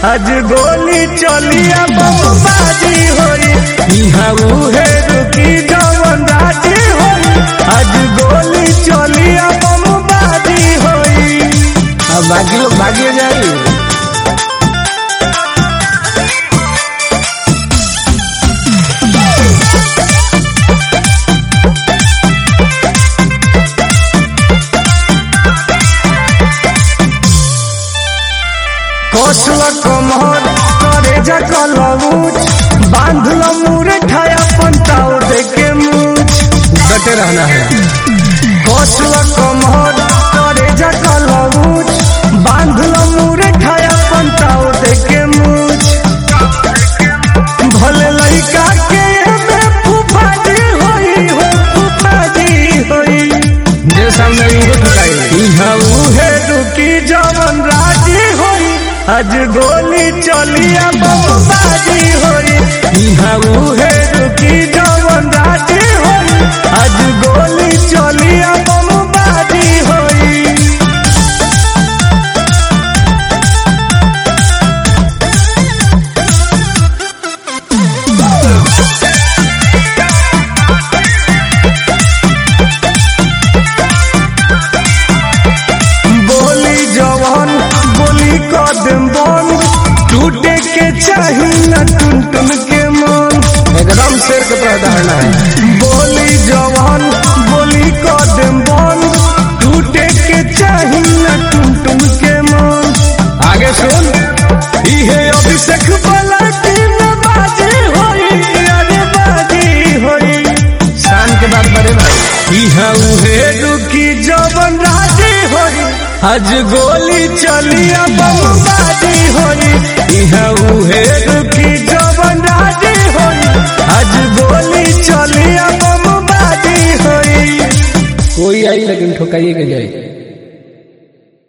आज गोली चलिया बमबाजी होई इहाँ उहे रुकी जवन राजी होई आज गोली चलिया बमबाजी होई। अब बाकी लोग भागे जाई। कौशल कमर करे जा कलबूच बांधल मुरे खाया पंताओ देके मूछ डटे रहना है। कौशल कमर करे जा कलबूच बांधल मुरे खाया पंताओ देके मूछ भले लइका के में फुफाजी होई हो फुफाजी होई जे सामने उहो ठुकाई इहाँ उहे रुकी जवन राजी होई आज गोली चलिया बमबाजी होई इहाँ उहे रुकी जवन राजी होई आज गोली चलिया बमबाजी होई। बोली जवन बोली कदम बंद टूटे के चाही न टुन टुन के मन एकदम शेर के प्रधान है। बोली जवान बोली कदम बंद टूटे के चाही न टुन टुन के मन आगे सुन इहे अभिषेक वाला टीम बाजी होई अरे बाजी होई शान के बाद बड़े भाई इहाँ उहे रुकी जवन राजी होई आज गोली चलिया बमबाजी होई इहाँ उहे रुकी जवन राजी होई आज गोली चलिया बमबाजी होई। कोई आई लेकिन ठोकाइए के जाए।